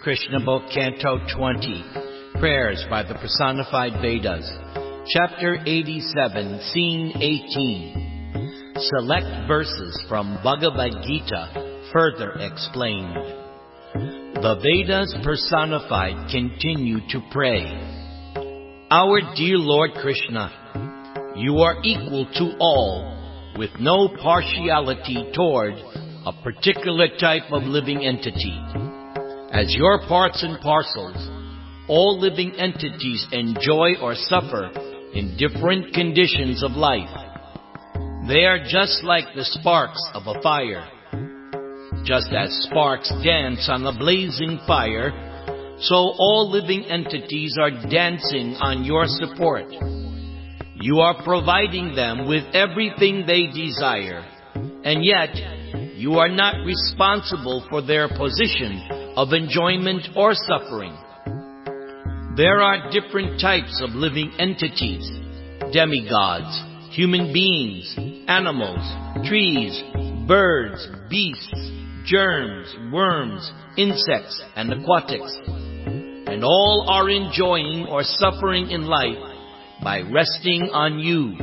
Krishna Book, Canto 20, Prayers by the Personified Vedas, Chapter 87, Scene 18. Select verses from Bhagavad Gita, further explained. The Vedas personified continue to pray. Our dear Lord Krishna, you are equal to all, with no partiality toward a particular type of living entity. As your parts and parcels, all living entities enjoy or suffer in different conditions of life. They are just like the sparks of a fire. Just as sparks dance on a blazing fire, so all living entities are dancing on your support. You are providing them with everything they desire, and yet you are not responsible for their position of enjoyment or suffering. There are different types of living entities: demigods, human beings, animals, trees, birds, beasts, germs, worms, insects, and aquatics. And all are enjoying or suffering in life by resting on you.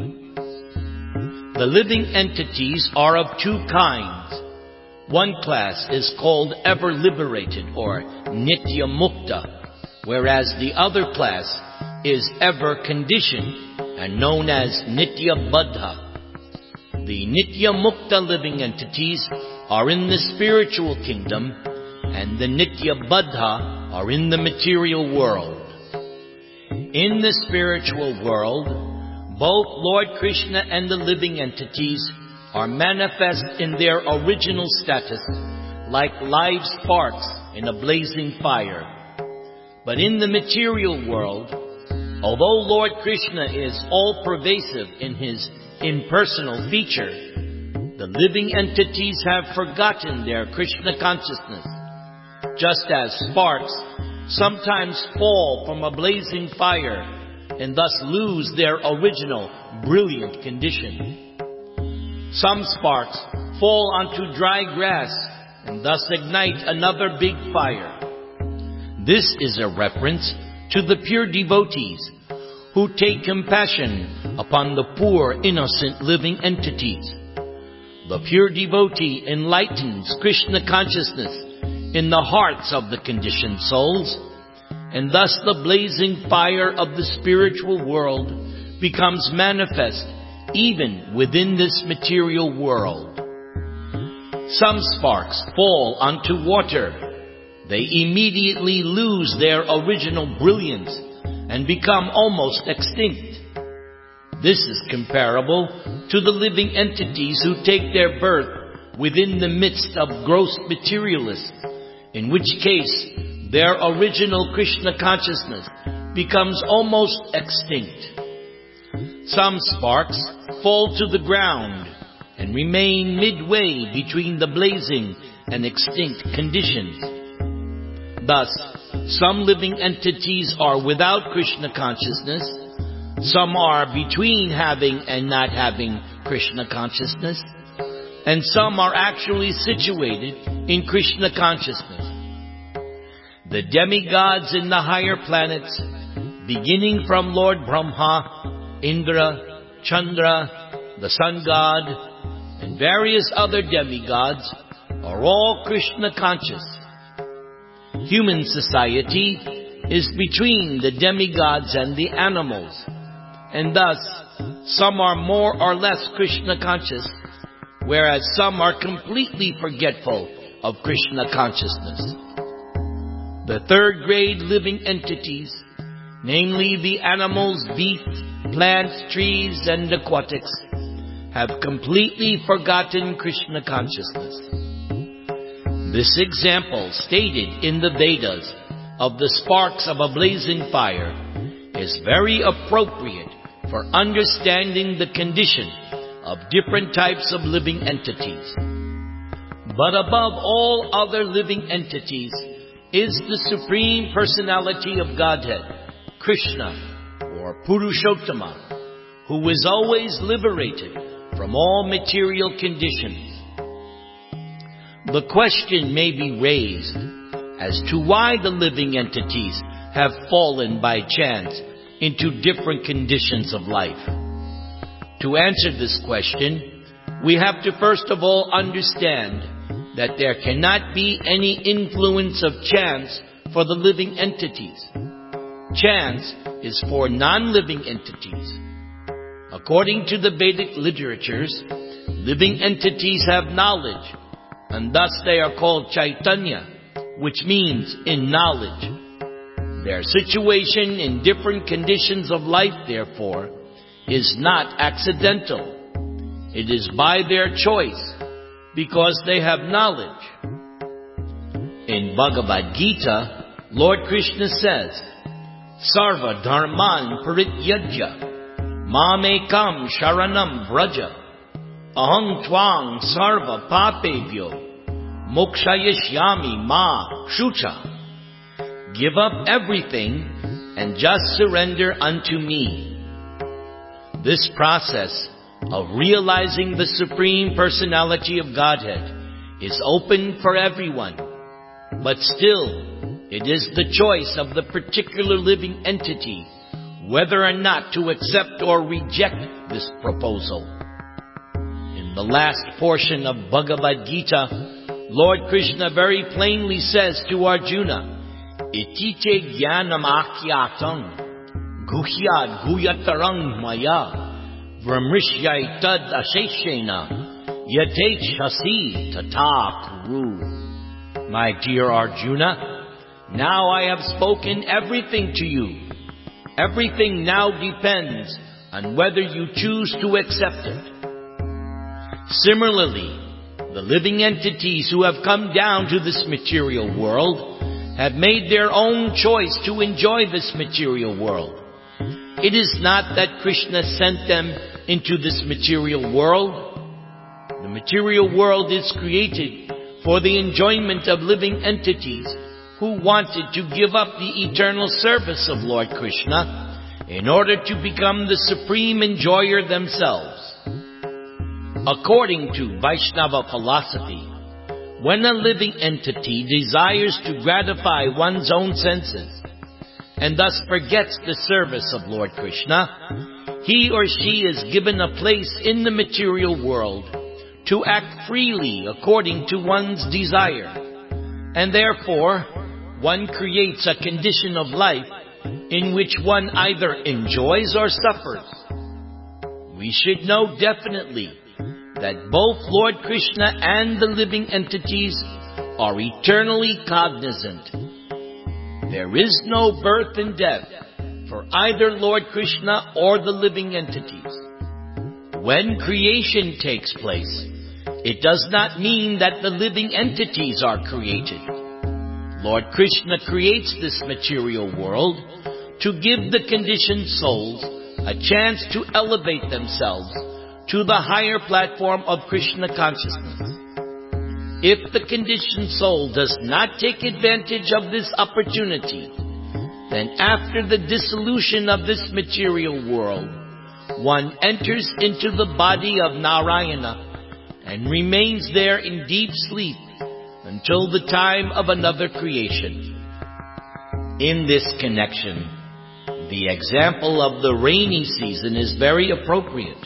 The living entities are of two kinds. One class is called ever liberated or Nitya Mukta, whereas the other class is ever conditioned and known as Nitya Baddha. The Nitya Mukta living entities are in the spiritual kingdom, and the Nitya Baddha are in the material world. In the spiritual world, both Lord Krishna and the living entities are manifest in their original status, like live sparks in a blazing fire. But in the material world, although Lord Krishna is all-pervasive in his impersonal feature, the living entities have forgotten their Krishna consciousness, just as sparks sometimes fall from a blazing fire and thus lose their original brilliant condition. Some sparks fall onto dry grass and thus ignite another big fire. This is a reference to the pure devotees who take compassion upon the poor, innocent living entities. The pure devotee enlightens Krishna consciousness in the hearts of the conditioned souls, and thus the blazing fire of the spiritual world becomes manifest even within this material world. Some sparks fall onto water. They immediately lose their original brilliance and become almost extinct. This is comparable to the living entities who take their birth within the midst of gross materialists, in which case their original Krishna consciousness becomes almost extinct. Some sparks fall to the ground and remain midway between the blazing and extinct conditions. Thus, some living entities are without Krishna consciousness, some are between having and not having Krishna consciousness, and some are actually situated in Krishna consciousness. The demigods in the higher planets, beginning from Lord Brahma, Indra, Chandra, the sun god, and various other demigods, are all Krishna conscious. Human society is between the demigods and the animals, and thus some are more or less Krishna conscious, whereas some are completely forgetful of Krishna consciousness. The third grade living entities, namely the animals, beasts, plants, trees, and aquatics, have completely forgotten Krishna consciousness. This example stated in the Vedas of the sparks of a blazing fire is very appropriate for understanding the condition of different types of living entities. But above all other living entities is the Supreme Personality of Godhead, Krishna, or Purushottama, who is always liberated from all material conditions. The question may be raised, as to why the living entities have fallen by chance into different conditions of life. To answer this question, we have to first of all understand that there cannot be any influence of chance for the living entities. Chance is for non-living entities. According to the Vedic literatures, living entities have knowledge, and thus they are called Chaitanya, which means in knowledge. Their situation in different conditions of life, therefore, is not accidental. It is by their choice, because they have knowledge. In Bhagavad Gita, Lord Krishna says, Sarva dharman parityajya mamekam sharanam vraja aham tvang sarva papebhyo mokshayishyami ma shucha. Give up everything and just surrender unto me. This process of realizing the Supreme Personality of Godhead is open for everyone, but still it is the choice of the particular living entity whether or not to accept or reject this proposal. In the last portion of Bhagavad Gita, Lord Krishna very plainly says to Arjuna, Itite jnanam akyatam guhyad guyatarang maya Vramrishyai tad asheshena yate shasi tata kuru. My dear Arjuna, now I have spoken everything to you. Everything now depends on whether you choose to accept it. Similarly, the living entities who have come down to this material world have made their own choice to enjoy this material world. It is not that Krishna sent them into this material world. The material world is created for the enjoyment of living entities who wanted to give up the eternal service of Lord Krishna in order to become the supreme enjoyer themselves. According to Vaishnava philosophy, when a living entity desires to gratify one's own senses, and thus forgets the service of Lord Krishna, he or she is given a place in the material world to act freely according to one's desire, and therefore one creates a condition of life in which one either enjoys or suffers. We should know definitely that both Lord Krishna and the living entities are eternally cognizant. There is no birth and death for either Lord Krishna or the living entities. When creation takes place, it does not mean that the living entities are created. Lord Krishna creates this material world to give the conditioned souls a chance to elevate themselves to the higher platform of Krishna consciousness. If the conditioned soul does not take advantage of this opportunity, then after the dissolution of this material world, one enters into the body of Narayana and remains there in deep sleep until the time of another creation. In this connection, the example of the rainy season is very appropriate.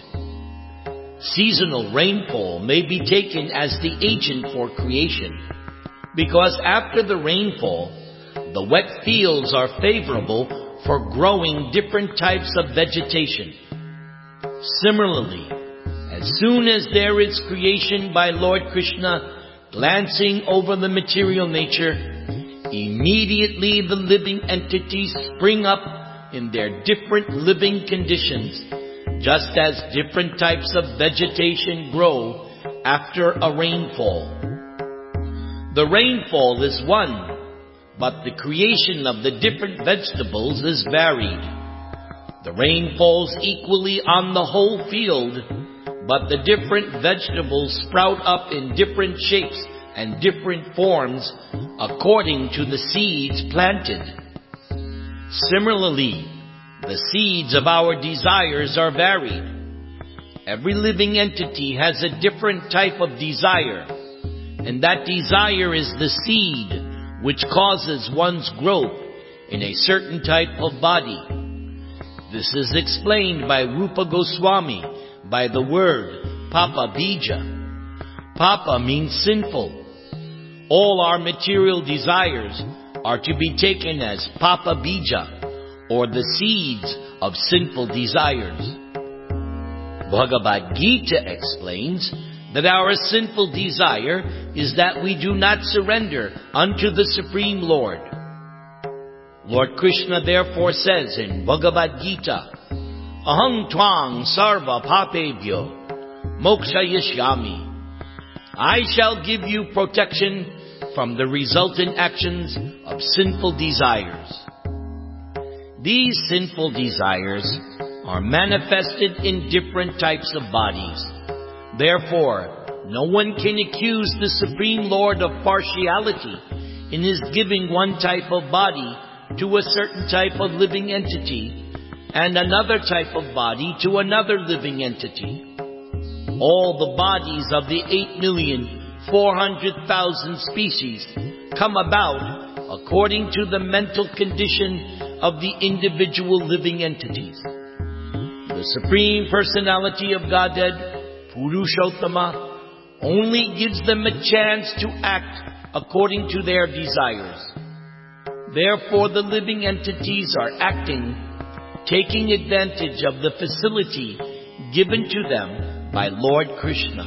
Seasonal rainfall may be taken as the agent for creation, because after the rainfall, the wet fields are favorable for growing different types of vegetation. Similarly, as soon as there is creation by Lord Krishna glancing over the material nature, immediately the living entities spring up in their different living conditions, just as different types of vegetation grow after a rainfall. The rainfall is one, but the creation of the different vegetables is varied. The rain falls equally on the whole field, but the different vegetables sprout up in different shapes and different forms according to the seeds planted. Similarly, the seeds of our desires are varied. Every living entity has a different type of desire, and that desire is the seed which causes one's growth in a certain type of body. This is explained by Rupa Goswami by the word Papa Bija. Papa means sinful. All our material desires are to be taken as Papa Bija, or the seeds of sinful desires. Bhagavad Gita explains that our sinful desire is that we do not surrender unto the Supreme Lord. Lord Krishna therefore says in Bhagavad Gita, Aham twang sarva papebhyo mokshayishyami. I shall give you protection from the resultant actions of sinful desires. These sinful desires are manifested in different types of bodies. Therefore, no one can accuse the Supreme Lord of partiality in his giving one type of body to a certain type of living entity and another type of body to another living entity. All the bodies of the 8,400,000 species come about according to the mental condition of the individual living entities. The Supreme Personality of Godhead, Purushottama, only gives them a chance to act according to their desires. Therefore, the living entities are acting, taking advantage of the facility given to them by Lord Krishna.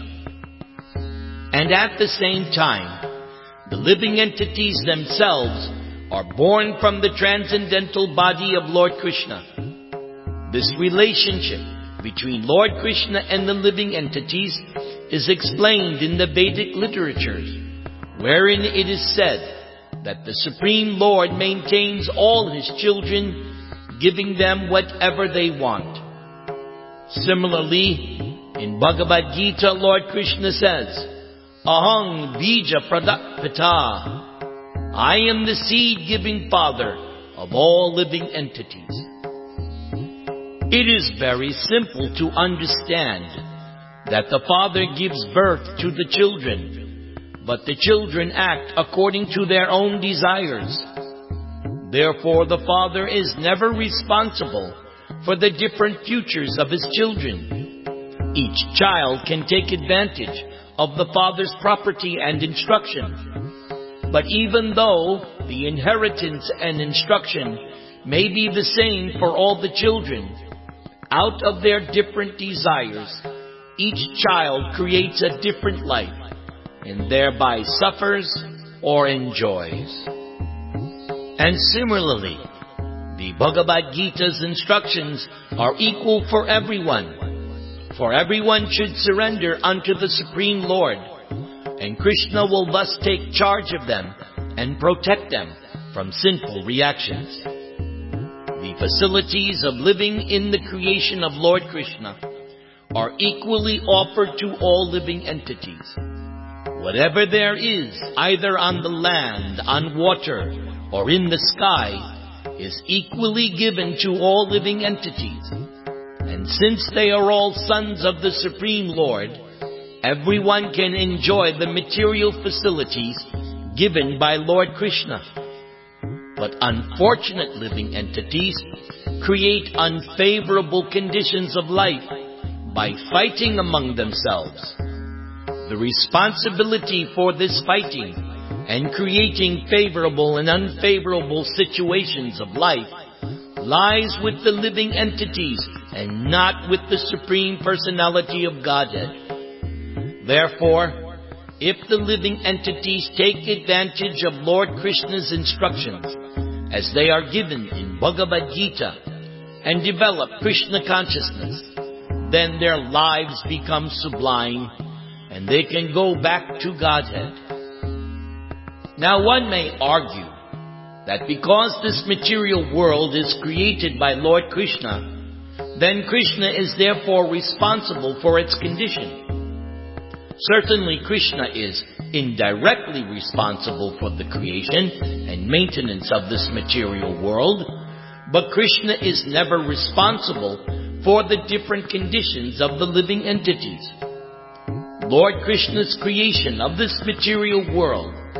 And at the same time, the living entities themselves are born from the transcendental body of Lord Krishna. This relationship between Lord Krishna and the living entities is explained in the Vedic literatures, wherein it is said that the Supreme Lord maintains all His children, giving them whatever they want. Similarly, in Bhagavad Gita, Lord Krishna says, Aham bija pradak pita. I am the seed-giving father of all living entities. It is very simple to understand that the Father gives birth to the children, but the children act according to their own desires. Therefore, the Father is never responsible for the different futures of His children. Each child can take advantage of the Father's property and instruction. But even though the inheritance and instruction may be the same for all the children, out of their different desires, each child creates a different life, and thereby suffers or enjoys. And similarly, the Bhagavad Gita's instructions are equal for everyone, for everyone should surrender unto the Supreme Lord, and Krishna will thus take charge of them and protect them from sinful reactions. The facilities of living in the creation of Lord Krishna are equally offered to all living entities. Whatever there is, either on the land, on water, or in the sky, is equally given to all living entities. And since they are all sons of the Supreme Lord, everyone can enjoy the material facilities given by Lord Krishna. But unfortunate living entities create unfavorable conditions of life by fighting among themselves. The responsibility for this fighting and creating favorable and unfavorable situations of life lies with the living entities and not with the Supreme Personality of Godhead. Therefore, if the living entities take advantage of Lord Krishna's instructions as they are given in Bhagavad Gita and develop Krishna consciousness, then their lives become sublime and they can go back to Godhead. Now one may argue that because this material world is created by Lord Krishna, then Krishna is therefore responsible for its condition. Certainly Krishna is indirectly responsible for the creation and maintenance of this material world, but Krishna is never responsible for the different conditions of the living entities. Lord Krishna's creation of this material world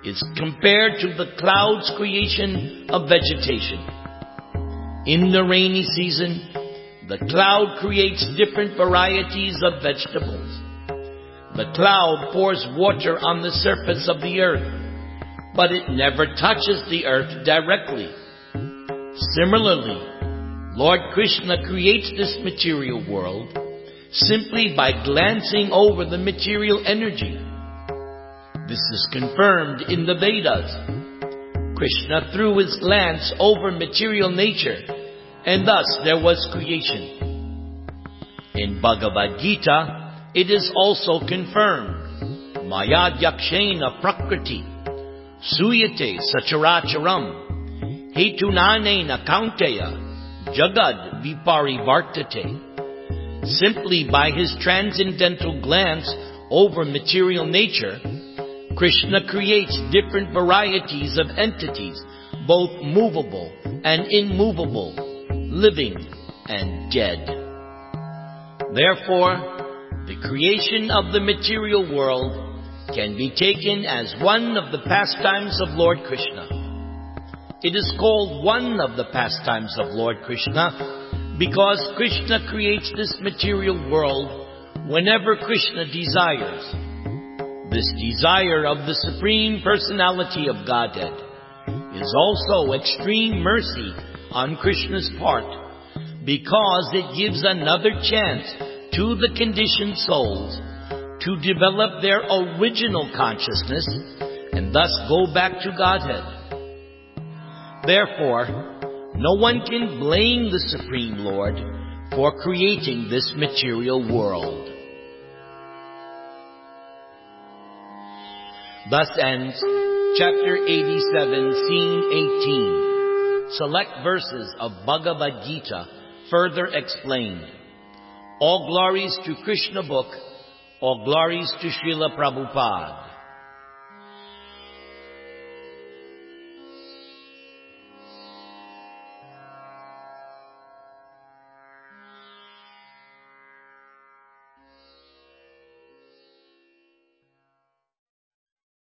is compared to the cloud's creation of vegetation. In the rainy season, the cloud creates different varieties of vegetables. The cloud pours water on the surface of the earth, but it never touches the earth directly. Similarly, Lord Krishna creates this material world simply by glancing over the material energy. This is confirmed in the Vedas. Krishna threw his glance over material nature, and thus there was creation. In Bhagavad Gita, it is also confirmed. Mayadhyakshena prakriti, suyate sacharacharam, hetunanena kaunteya, jagad viparivartate. Simply by his transcendental glance over material nature, Krishna creates different varieties of entities, both movable and immovable, living and dead. Therefore, the creation of the material world can be taken as one of the pastimes of Lord Krishna. It is called one of the pastimes of Lord Krishna because Krishna creates this material world whenever Krishna desires. This desire of the Supreme Personality of Godhead is also extreme mercy on Krishna's part, because it gives another chance to the conditioned souls to develop their original consciousness and thus go back to Godhead. Therefore, no one can blame the Supreme Lord for creating this material world. Thus ends chapter 87, scene 18. Select verses of Bhagavad Gita further explained. All glories to Krishna book, all glories to Srila Prabhupada.